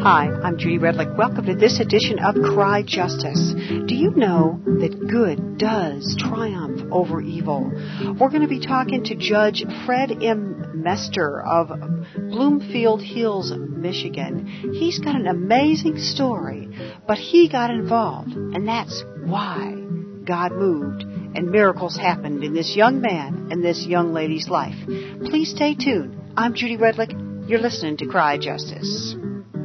Hi, I'm Judy Redlick. Welcome to this edition of Cry Justice. Do you know that good does triumph over evil? We're going to be talking to Judge Fred M. Mester of Bloomfield Hills, Michigan. He's got an amazing story, but he got involved, and that's why God moved and miracles happened in this young man and this young lady's life. Please stay tuned. I'm Judy Redlick. You're listening to Cry Justice.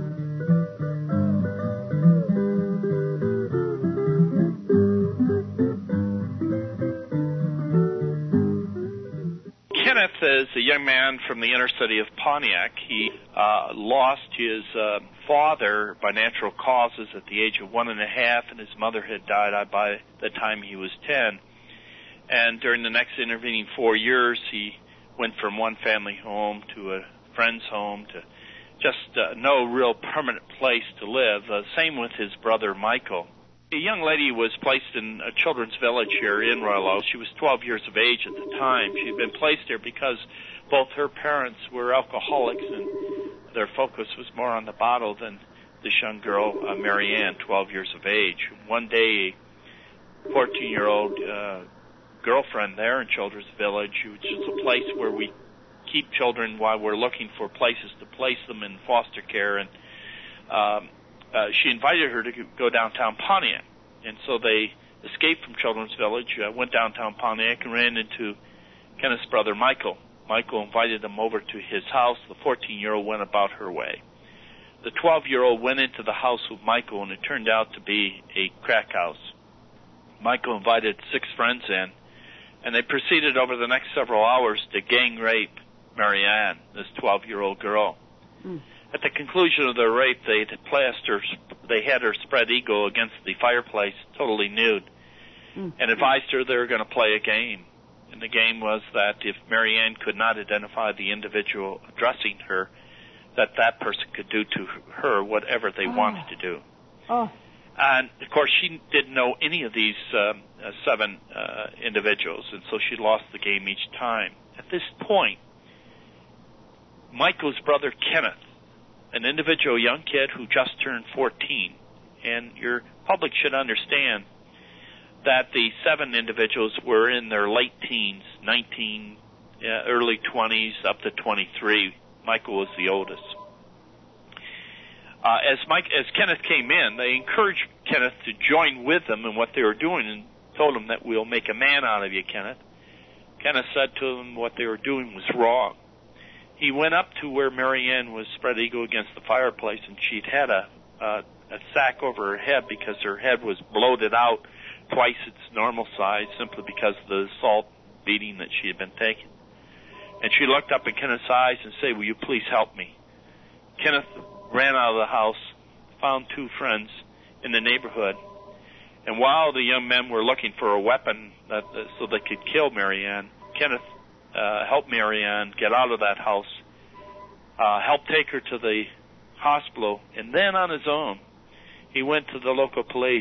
Kenneth is a young man from the inner city of Pontiac. He lost his father by natural causes at the age of 1.5, and his mother had died by the time he was 10. And during the next intervening 4 years, he went from one family home to a friend's home to just no real permanent place to live. Same with his brother Michael. A young lady was placed in a children's village here in Royal Oak. She was 12 years of age at the time. She had been placed there because both her parents were alcoholics, and their focus was more on the bottle than this young girl, Mary Ann, 12 years of age. One day, a 14-year-old girlfriend there in Children's Village, which is a place where we keep children while we're looking for places to place them in foster care, and she invited her to go downtown Pontiac. And so they escaped from Children's Village, went downtown Pontiac, and ran into Kenneth's brother Michael. Michael invited them over to his house. The 14-year-old went about her way. The 12-year-old went into the house with Michael, and it turned out to be a crack house. Michael invited 6 friends in, and they proceeded over the next several hours to gang rape Mary Ann, this 12-year-old girl. At the conclusion of their rape, they had her spread eagle against the fireplace, totally nude, and advised her they were going to play a game. And the game was that if Mary Ann could not identify the individual addressing her, that person could do to her whatever they wanted to do. And, of course, she didn't know any of these 7 individuals, and so she lost the game each time. At this point, Michael's brother Kenneth, an individual young kid who just turned 14, and your public should understand that the 7 individuals were in their late teens, 19, early 20s, up to 23. Michael was the oldest. As Kenneth came in, they encouraged Kenneth to join with them in what they were doing and told him that we'll make a man out of you, Kenneth. Kenneth said to them what they were doing was wrong. He went up to where Mary Ann was spread eagle against the fireplace, and she'd had a sack over her head because her head was bloated out twice its normal size simply because of the assault beating that she had been taking. And she looked up in Kenneth's eyes and said, "Will you please help me?" Kenneth ran out of the house, found 2 friends in the neighborhood, and while the young men were looking for a weapon so they could kill Mary Ann, Kenneth helped Mary Ann get out of that house, helped take her to the hospital, and then on his own, he went to the local police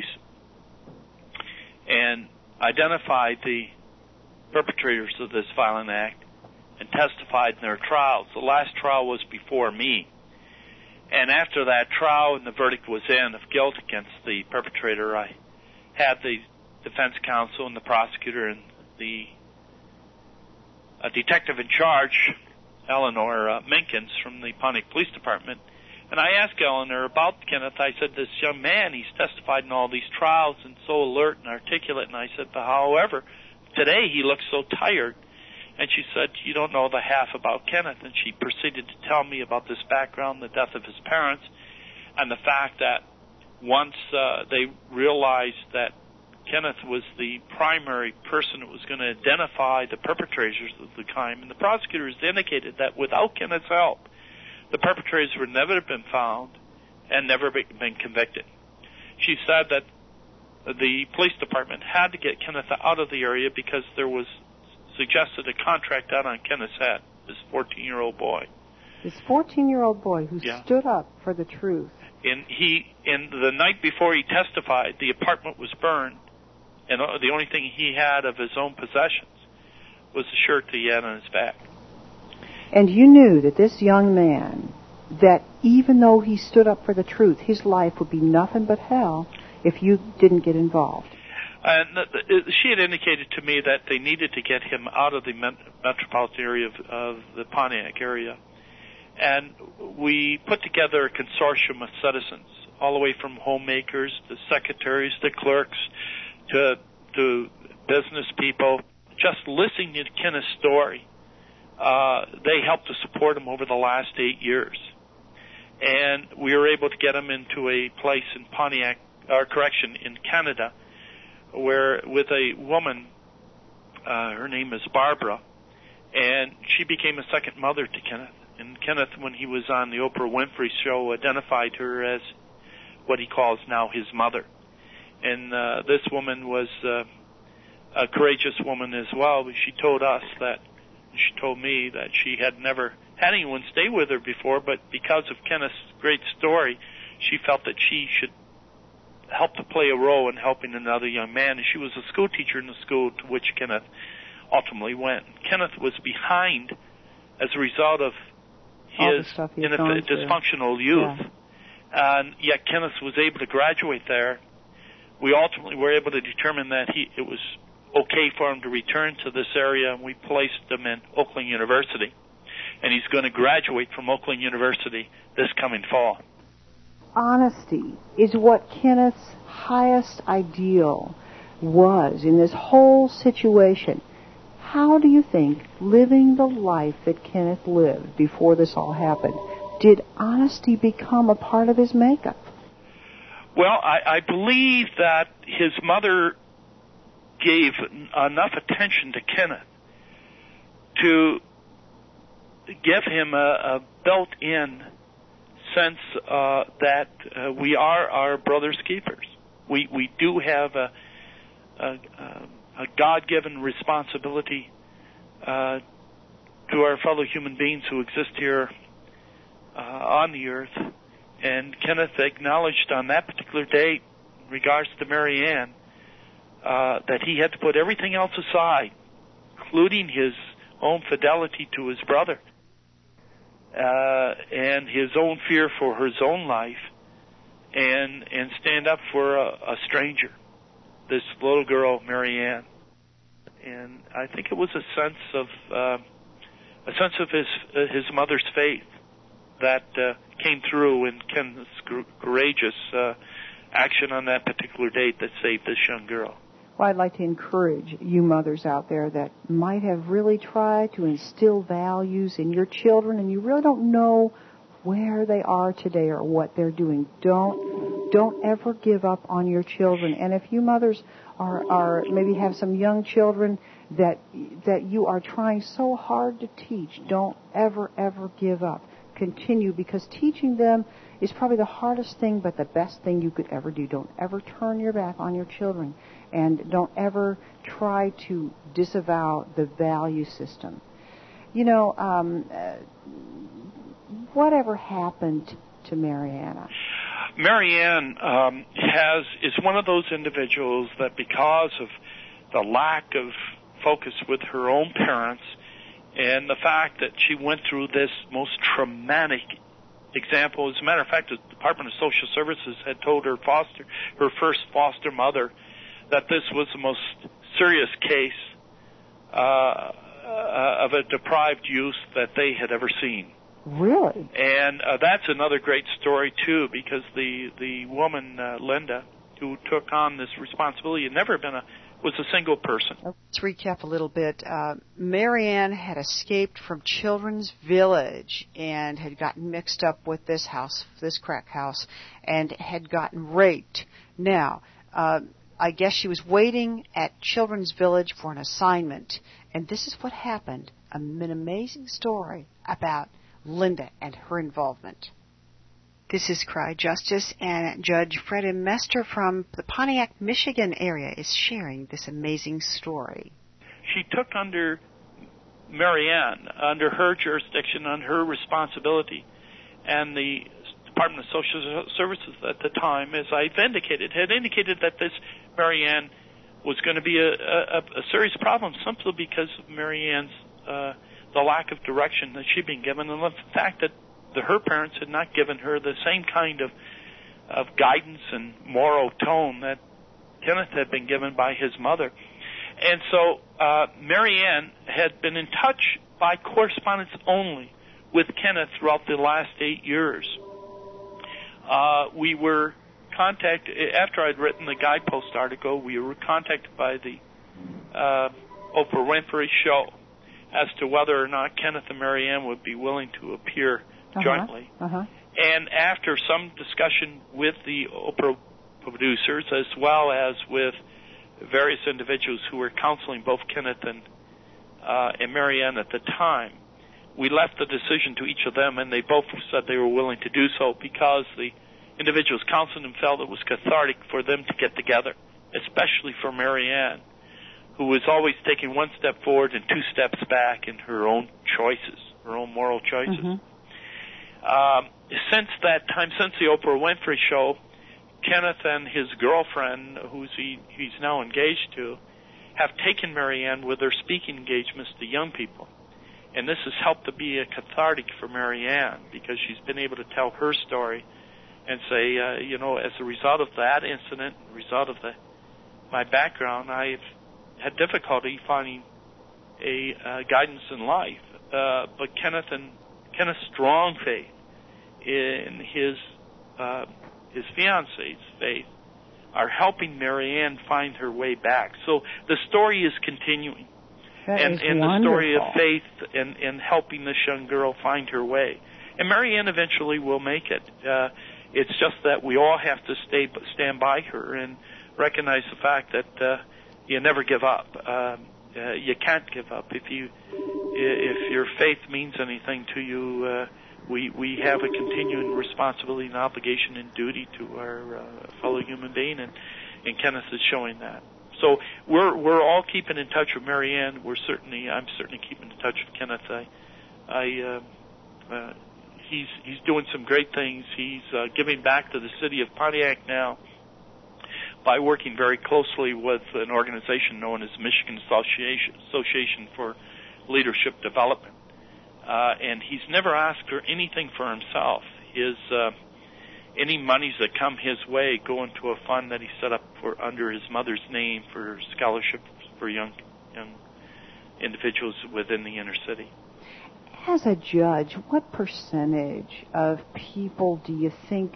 and identified the perpetrators of this violent act and testified in their trials. The last trial was before me. And after that trial and the verdict was in of guilt against the perpetrator, I had the defense counsel and the prosecutor and the detective in charge, Eleanor Minkins from the Pontiac Police Department, and I asked Eleanor about Kenneth. I said, this young man, he's testified in all these trials and so alert and articulate, and I said, but however, today he looks so tired. And she said, you don't know the half about Kenneth. And she proceeded to tell me about this background, the death of his parents, and the fact that once they realized that Kenneth was the primary person that was going to identify the perpetrators of the crime, and the prosecutors indicated that without Kenneth's help, the perpetrators would never have been found and never been convicted. She said that the police department had to get Kenneth out of the area because there was suggested a contract out on Kenneth's head, this 14-year-old boy. This 14-year-old boy who stood up for the truth. And the night before he testified, the apartment was burned, and the only thing he had of his own possessions was the shirt that he had on his back. And you knew that this young man that even though he stood up for the truth, his life would be nothing but hell if you didn't get involved. And she had indicated to me that they needed to get him out of the metropolitan area of the Pontiac area. And we put together a consortium of citizens, all the way from homemakers to secretaries to clerks to business people, just listening to Kenneth's story. They helped to support him over the last 8 years. And we were able to get him into a place in in Canada, where with a woman, her name is Barbara, and she became a second mother to Kenneth. And Kenneth, when he was on the Oprah Winfrey Show, identified her as what he calls now his mother. And this woman was a courageous woman as well. She told me that she had never had anyone stay with her before, but because of Kenneth's great story, she felt that she should help to play a role in helping another young man. And she was a school teacher in the school to which Kenneth ultimately went. Kenneth was behind as a result of his dysfunctional youth. Yeah. And yet Kenneth was able to graduate there. We ultimately were able to determine that it was okay for him to return to this area, and we placed him in Oakland University. And he's going to graduate from Oakland University this coming fall. Honesty is what Kenneth's highest ideal was in this whole situation. How do you think, living the life that Kenneth lived before this all happened, did honesty become a part of his makeup? Well, I believe that his mother gave enough attention to Kenneth to give him a built-in sense that we are our brother's keepers. We do have a God-given responsibility to our fellow human beings who exist here on the earth. And Kenneth acknowledged on that particular day, in regards to Mary Ann, that he had to put everything else aside, including his own fidelity to his brother and his own fear for his own life, and stand up for a stranger, this little girl, Mary Ann. And I think it was a sense of his mother's faith that came through in Ken's courageous action on that particular date that saved this young girl. Well, I'd like to encourage you mothers out there that might have really tried to instill values in your children, and you really don't know where they are today or what they're doing. Don't ever give up on your children. And if you mothers are maybe have some young children that you are trying so hard to teach, don't ever give up. Continue, because teaching them is probably the hardest thing, but the best thing you could ever do. Don't ever turn your back on your children, and don't ever try to disavow the value system. You know, whatever happened to Mariana? Marianne is one of those individuals that, because of the lack of focus with her own parents, and the fact that she went through this most traumatic example. As a matter of fact, the Department of Social Services had told her first foster mother, that this was the most serious case of a deprived youth that they had ever seen. Really? And that's another great story, too, because the woman, Linda, who took on this responsibility had never was a single person. Let's recap a little bit. Marianne had escaped from Children's Village and had gotten mixed up with this crack house, and had gotten raped. Now, I guess she was waiting at Children's Village for an assignment, and this is what happened. An amazing story about Linda and her involvement. This is Cry Justice, and Judge Fred M. Mester from the Pontiac, Michigan area is sharing this amazing story. She took under Marianne, under her jurisdiction, under her responsibility, and the Department of Social Services at the time, as I've indicated, had indicated that this Marianne was going to be a serious problem, simply because of Marianne's the lack of direction that she'd been given, and the fact that her parents had not given her the same kind of guidance and moral tone that Kenneth had been given by his mother. And so Marianne had been in touch by correspondence only with Kenneth throughout the last 8 years. We were contacted, after I'd written the Guidepost article, we were contacted by the Oprah Winfrey show as to whether or not Kenneth and Marianne would be willing to appear jointly. And after some discussion with the Oprah producers, as well as with various individuals who were counseling both Kenneth and Marianne at the time, we left the decision to each of them, and they both said they were willing to do so because the individuals counseling them felt it was cathartic for them to get together, especially for Marianne, who was always taking one step forward and two steps back in her own choices, her own moral choices. Since that time, since the Oprah Winfrey show, Kenneth and his girlfriend, who he's now engaged to, have taken Marianne with their speaking engagements to young people. And this has helped to be a cathartic for Marianne because she's been able to tell her story and say, as a result of that incident, a result of my background, I've had difficulty finding a guidance in life. But Kenneth's strong faith in his fiance's faith are helping Marianne find her way back. So the story is continuing. And the story of faith and helping this young girl find her way. And Marianne eventually will make it. It's just that we all have to stand by her and recognize the fact that you never give up. You can't give up. If your faith means anything to you, we have a continuing responsibility and obligation and duty to our fellow human being, and Kenneth is showing that. So we're all keeping in touch with Marianne. I'm certainly keeping in touch with Kenneth. He's doing some great things. He's giving back to the city of Pontiac now by working very closely with an organization known as Michigan Association for Leadership Development. And he's never asked for anything for himself. Any monies that come his way go into a fund that he set up under his mother's name for scholarships for young individuals within the inner city. As a judge, what percentage of people do you think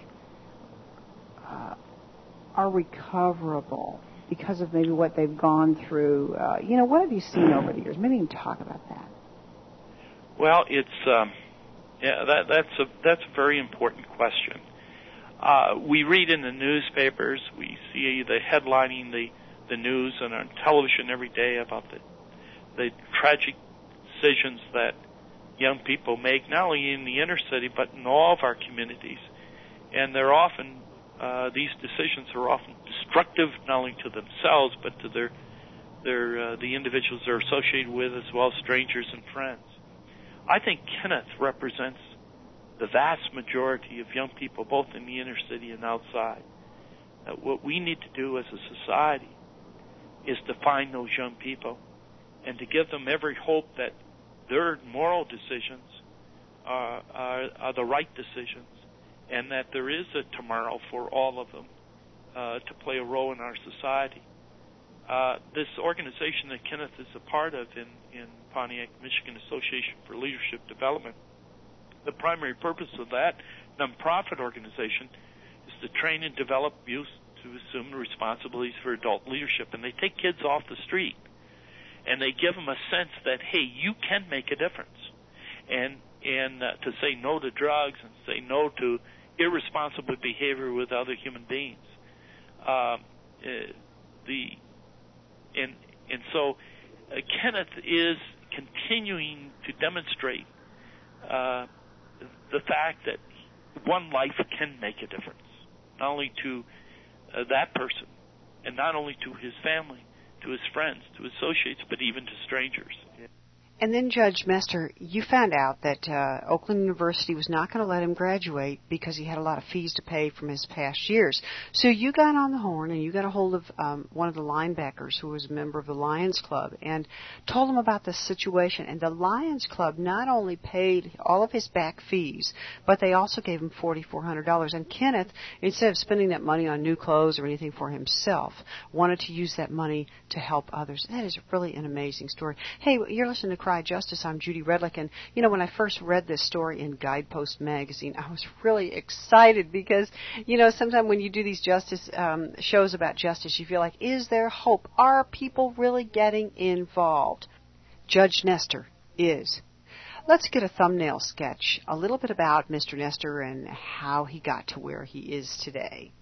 are recoverable because of maybe what they've gone through? What have you seen over the years? Maybe you can talk about that. Well, that's a very important question. We read in the newspapers, we see the headlining the news and on television every day about the tragic decisions that young people make, not only in the inner city but in all of our communities. And they're often these decisions are often destructive not only to themselves but to the individuals they're associated with, as well as strangers and friends. I think Kenneth represents the vast majority of young people, both in the inner city and outside. What we need to do as a society is to find those young people and to give them every hope that their moral decisions are the right decisions, and that there is a tomorrow for all of them to play a role in our society. This organization that Kenneth is a part of in Pontiac, Michigan Association for Leadership Development, the primary purpose of that nonprofit organization is to train and develop youth to assume responsibilities for adult leadership. And they take kids off the street and they give them a sense that, hey, you can make a difference. And to say no to drugs and say no to irresponsible behavior with other human beings. So Kenneth is continuing to demonstrate the fact that one life can make a difference, not only to that person, and not only to his family, to his friends, to associates, but even to strangers. And then, Judge Mester, you found out that Oakland University was not going to let him graduate because he had a lot of fees to pay from his past years. So you got on the horn and you got a hold of one of the linebackers who was a member of the Lions Club and told him about this situation. And the Lions Club not only paid all of his back fees, but they also gave him $4,400. And Kenneth, instead of spending that money on new clothes or anything for himself, wanted to use that money to help others. That is really an amazing story. Hey, you're listening to Cry Justice. I'm Judy Redlick, and when I first read this story in Guidepost magazine, I was really excited because sometimes when you do these justice shows about justice, you feel like, is there hope? Are people really getting involved? Judge Nestor is. Let's get a thumbnail sketch, a little bit about Mr. Nestor and how he got to where he is today.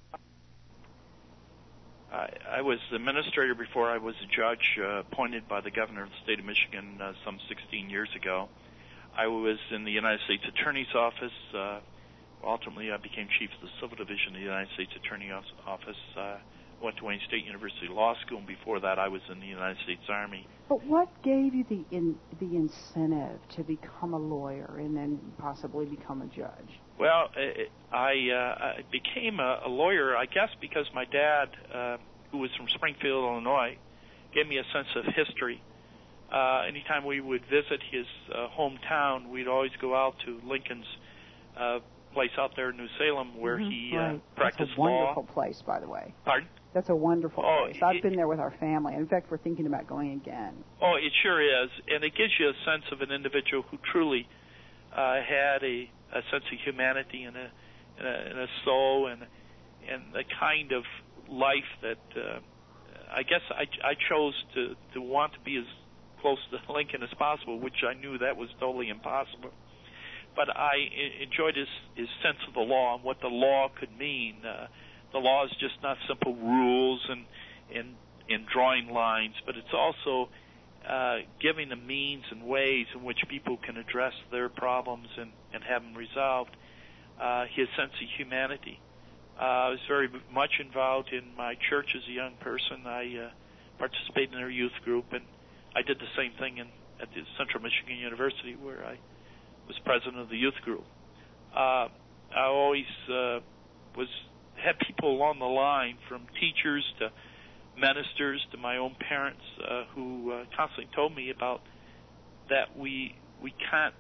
I was administrator before I was a judge appointed by the governor of the state of Michigan some 16 years ago. I was in the United States Attorney's Office. Ultimately, I became chief of the Civil Division of the United States Attorney's Office. Went to Wayne State University Law School, and before that I was in the United States Army. But what gave you the incentive to become a lawyer and then possibly become a judge? Well, I became a lawyer, I guess, because my dad, who was from Springfield, Illinois, gave me a sense of history. Anytime we would visit his hometown, we'd always go out to Lincoln's place out there in New Salem where he practiced law. That's a wonderful place, by the way. Pardon? That's a wonderful place. I've been there with our family. In fact, we're thinking about going again. Oh, it sure is. And it gives you a sense of an individual who truly had a sense of humanity and a soul and the kind of life that I guess I chose to want to be as close to Lincoln as possible, which I knew that was totally impossible. But I enjoyed his sense of the law and what the law could mean. The law is just not simple rules and drawing lines, but it's also giving the means and ways in which people can address their problems and have them resolved. His sense of humanity. I was very much involved in my church as a young person. I participated in their youth group, and I did the same thing at the Central Michigan University, where I was president of the youth group. I always had people along the line, from teachers to ministers to my own parents, who constantly told me about that we can't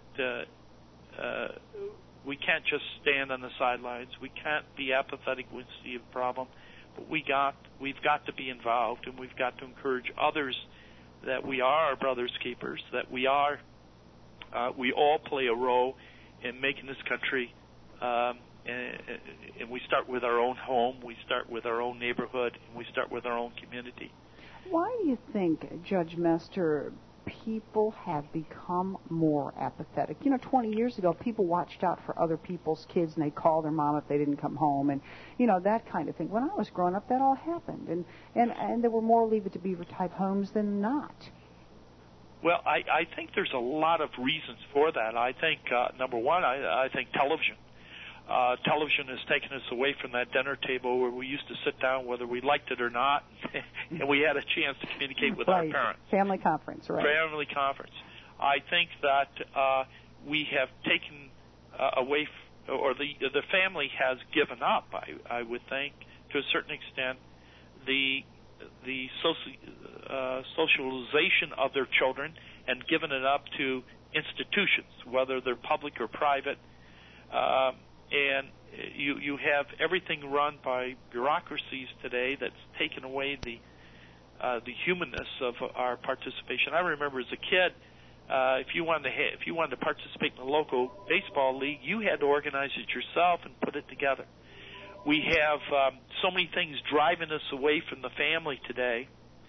just stand on the sidelines. We can't be apathetic when we see a problem, but we've got to be involved, and we've got to encourage others that we are our brother's keepers, that we all play a role in making this country. And we start with our own home, we start with our own neighborhood, and we start with our own community. Why do you think, Judge Mester, people have become more apathetic? 20 years ago, people watched out for other people's kids, and they'd call their mom if they didn't come home, and, that kind of thing. When I was growing up, that all happened, and there were more Leave It to Beaver type homes than not. Well, I think there's a lot of reasons for that. I think, number one, I think television. Television has taken us away from that dinner table where we used to sit down whether we liked it or not, and we had a chance to communicate with our parents. Family conference, right. Family conference. I think that we have taken away, or the family has given up, I would think, to a certain extent, the socialization of their children and given it up to institutions, whether they're public or private. And you have everything run by bureaucracies today that's taken away the humanness of our participation. I remember as a kid, if you wanted to participate in a local baseball league, you had to organize it yourself and put it together. We have so many things driving us away from the family today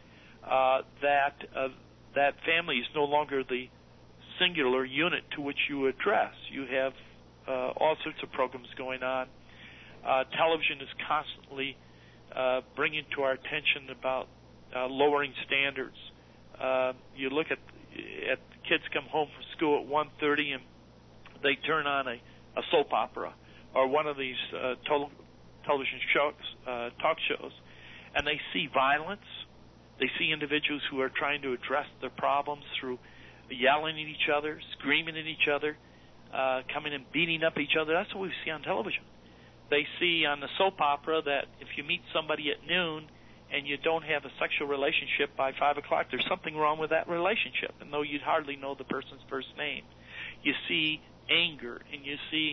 that family is no longer the singular unit to which you address. You have all sorts of programs going on. Television is constantly bringing to our attention about lowering standards. You look at kids come home from school at 1:30 and they turn on a soap opera or one of these television shows, talk shows, and they see violence. They see individuals who are trying to address their problems through yelling at each other, screaming at each other, coming and beating up each other. That's what we see on television. They see on the soap opera that if you meet somebody at noon and you don't have a sexual relationship by 5 o'clock, there's something wrong with that relationship, and though you'd hardly know the person's first name. You see anger, and you see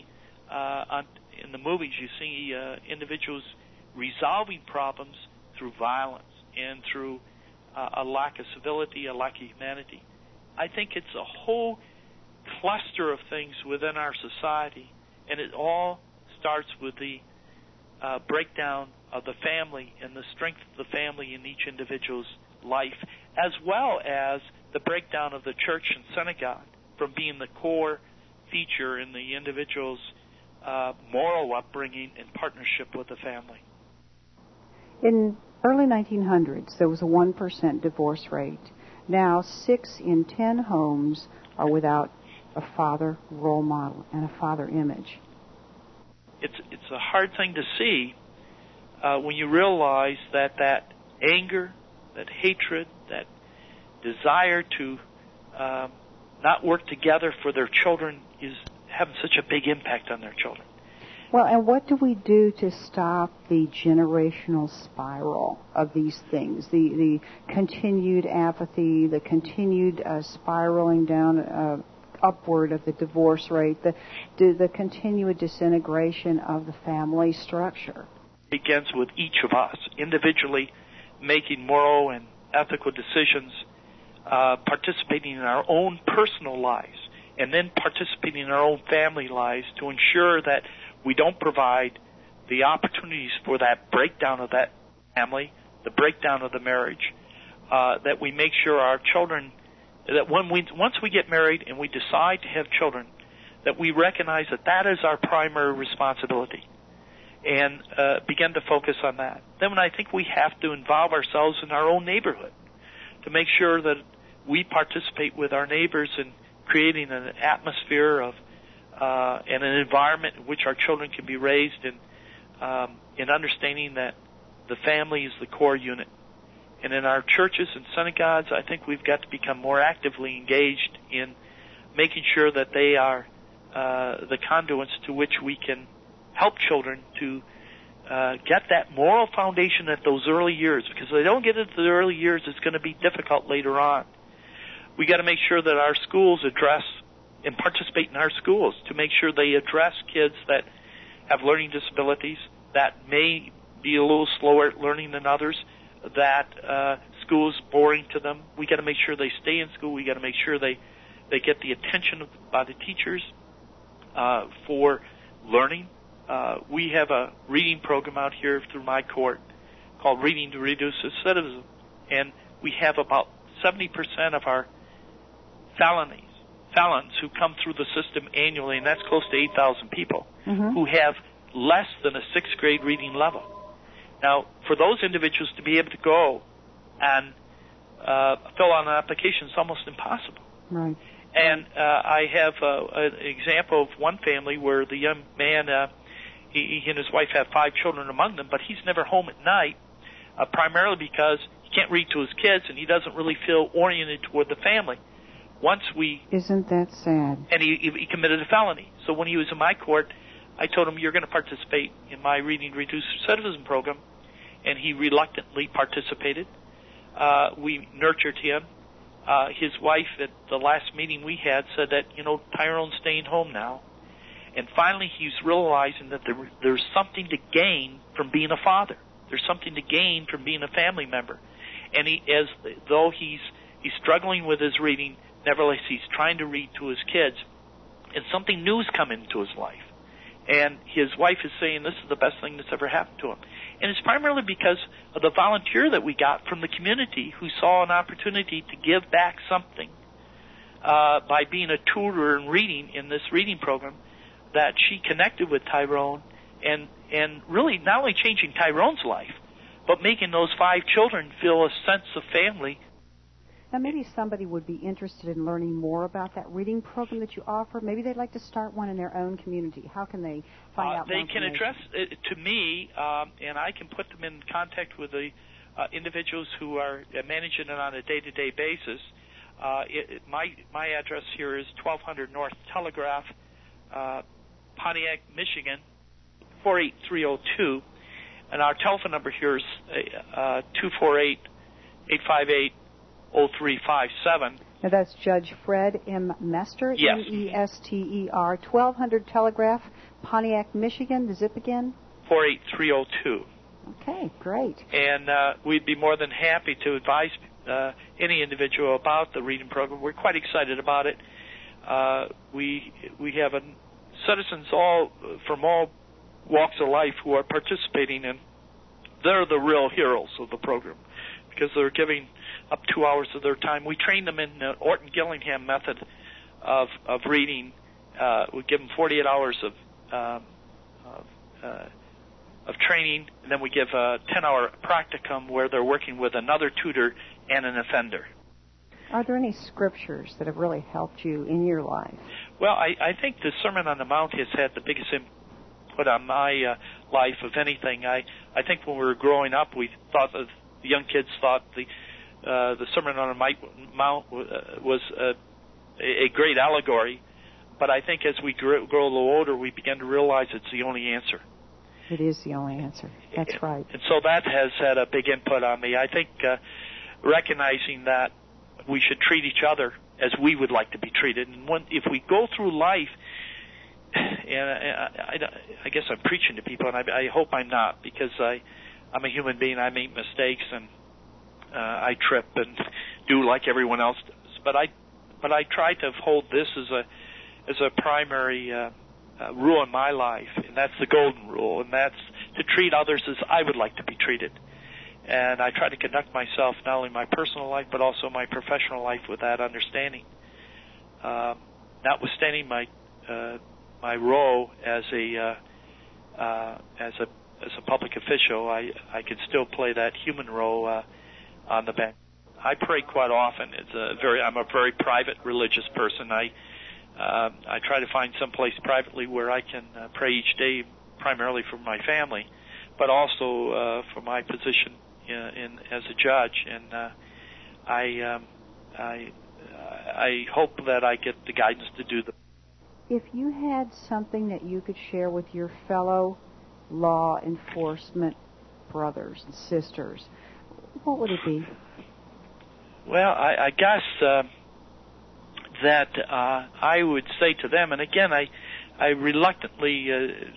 in the movies, you see individuals resolving problems through violence and through a lack of civility, a lack of humanity. I think it's a whole cluster of things within our society, and it all starts with the breakdown of the family and the strength of the family in each individual's life, as well as the breakdown of the church and synagogue from being the core feature in the individual's moral upbringing and partnership with the family. In early 1900s, there was a 1% divorce rate. Now, 6 in 10 homes are without a father role model and a father image. It's a hard thing to see when you realize that anger, that hatred, that desire to not work together for their children is having such a big impact on their children. Well, and what do we do to stop the generational spiral of these things, the continued apathy, the continued spiraling down upward of the divorce rate, the continued disintegration of the family structure? It begins with each of us individually making moral and ethical decisions, participating in our own personal lives, and then participating in our own family lives to ensure that we don't provide the opportunities for that breakdown of that family, the breakdown of the marriage, that we make sure our children, that once we get married and we decide to have children, that we recognize that is our primary responsibility and begin to focus on that. Then I think we have to involve ourselves in our own neighborhood to make sure that we participate with our neighbors in creating an atmosphere of and an environment in which our children can be raised in understanding that the family is the core unit. And in our churches and synagogues, I think we've got to become more actively engaged in making sure that they are the conduits to which we can help children to get that moral foundation at those early years. Because if they don't get it at the early years, it's going to be difficult later on. We got to make sure that our schools address and participate in our schools to make sure they address kids that have learning disabilities, that may be a little slower at learning than others, that school is boring to them. We got to make sure they stay in school. We got to make sure they get the attention by the teachers for learning. We have a reading program out here through my court called Reading to Reduce Recidivism, and we have about 70% of our felons who come through the system annually, and that's close to 8,000 people, who have less than a 6th grade reading level. Now, for those individuals to be able to go and fill out an application is almost impossible. Right. And I have an example of one family where the young man, he and his wife have 5 children among them, but he's never home at night, primarily because he can't read to his kids and he doesn't really feel oriented toward the family. Isn't that sad? And he committed a felony. So when he was in my court, I told him, you're going to participate in my Reading to Reduce Recidivism program, and he reluctantly participated. We nurtured him. His wife at the last meeting we had said that, Tyrone's staying home now. And finally he's realizing that there's something to gain from being a father. There's something to gain from being a family member. And though he's struggling with his reading, nevertheless, he's trying to read to his kids, and something new's come into his life. And his wife is saying this is the best thing that's ever happened to him. And it's primarily because of the volunteer that we got from the community who saw an opportunity to give back something by being a tutor and reading in this reading program, that she connected with Tyrone and really not only changing Tyrone's life, but making those 5 children feel a sense of family. Now, maybe somebody would be interested in learning more about that reading program that you offer. Maybe they'd like to start one in their own community. How can they find out more information? They can address it to me, and I can put them in contact with the individuals who are managing it on a day-to-day basis. My address here is 1200 North Telegraph, Pontiac, Michigan, 48302. And our telephone number here is 248-858-0357. Now that's Judge Fred M. Mester, yes. M-E-S-T-E-R, 1200 Telegraph, Pontiac, Michigan. The zip again? 48302. Okay, great. And we'd be more than happy to advise any individual about the reading program. We're quite excited about it. We have citizens from all walks of life who are participating, and they're the real heroes of the program because they're giving up 2 hours of their time. We train them in the Orton Gillingham method of reading. We give them 48 hours of training, and then we give a 10-hour practicum where they're working with another tutor and an offender. Are there any scriptures that have really helped you in your life? Well, I think the Sermon on the Mount has had the biggest input on my life of anything. I think when we were growing up, we thought the young kids thought the Sermon on the Mount was a great allegory, but I think as we grow a little older, we began to realize it's the only answer. It is the only answer. That's right. And so that has had a big input on me. I think recognizing that we should treat each other as we would like to be treated. And if we go through life, and I guess I'm preaching to people, and I hope I'm not, because I'm a human being. I make mistakes, and I trip and do like everyone else does. But I try to hold this as a primary rule in my life, and that's the golden rule, and that's to treat others as I would like to be treated. And I try to conduct myself, not only my personal life, but also my professional life with that understanding. Notwithstanding my role as a public official, I can still play that human role on the bench. I pray quite often. I'm a very private religious person. I try to find some place privately where I can pray each day, primarily for my family, but also for my position as a judge. And I hope that I get the guidance to do that. If you had something that you could share with your fellow law enforcement brothers and sisters, what would it be? Well, I guess that I would say to them, and again, I reluctantly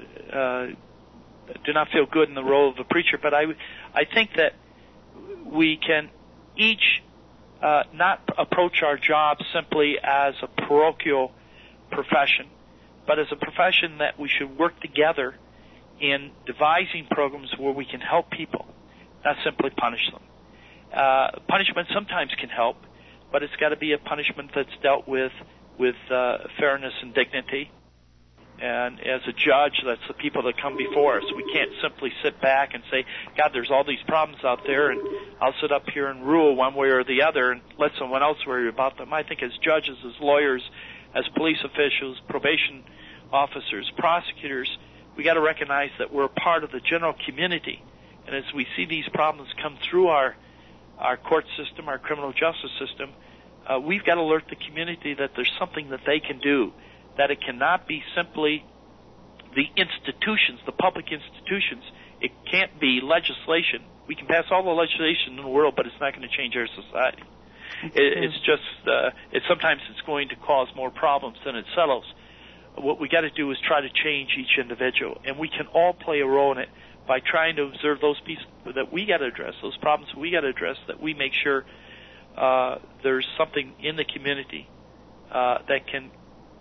do not feel good in the role of a preacher, but I think that we can each not approach our job simply as a parochial profession, but as a profession that we should work together in devising programs where we can help people, not simply punish them. Punishment sometimes can help, but it's got to be a punishment that's dealt with fairness and dignity. And as a judge, that's the people that come before us. We can't simply sit back and say, God, there's all these problems out there, and I'll sit up here and rule one way or the other and let someone else worry about them. I think as judges, as lawyers, as police officials, probation officers, prosecutors, we got to recognize that we're a part of the general community. And as we see these problems come through our court system, our criminal justice system, we've got to alert the community that there's something that they can do, that it cannot be simply the institutions, the public institutions. It can't be legislation. We can pass all the legislation in the world, but it's not going to change our society. It's just, sometimes it's going to cause more problems than it settles. What we got to do is try to change each individual, and we can all play a role in it by trying to observe those pieces that we got to address, those problems we got to address, that we make sure there's something in the community that can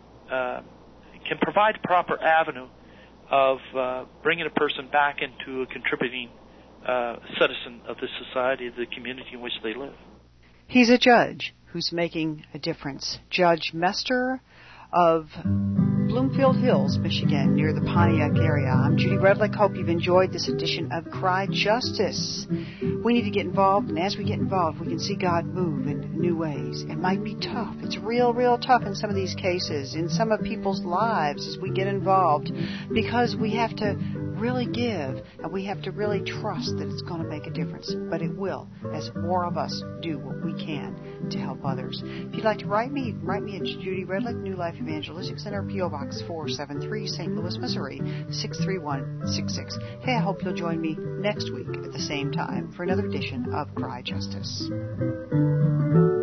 provide a proper avenue of bringing a person back into a contributing citizen of the society, of the community in which they live. He's a judge who's making a difference. Judge Mester of Bloomfield Hills, Michigan, near the Pontiac area. I'm Judy Redlick. Hope you've enjoyed this edition of Cry Justice. We need to get involved, and as we get involved, we can see God move in new ways. It might be tough. It's real tough in some of these cases, in some of people's lives as we get involved, because we have to really give, and we have to really trust that it's going to make a difference. But it will, as more of us do what we can to help others. If you'd like to write me at Judy Redlick, New Life Evangelistic Center, P.O. Box 473, St. Louis, Missouri, 63166. Hey, I hope you'll join me next week at the same time for another edition of Cry Justice.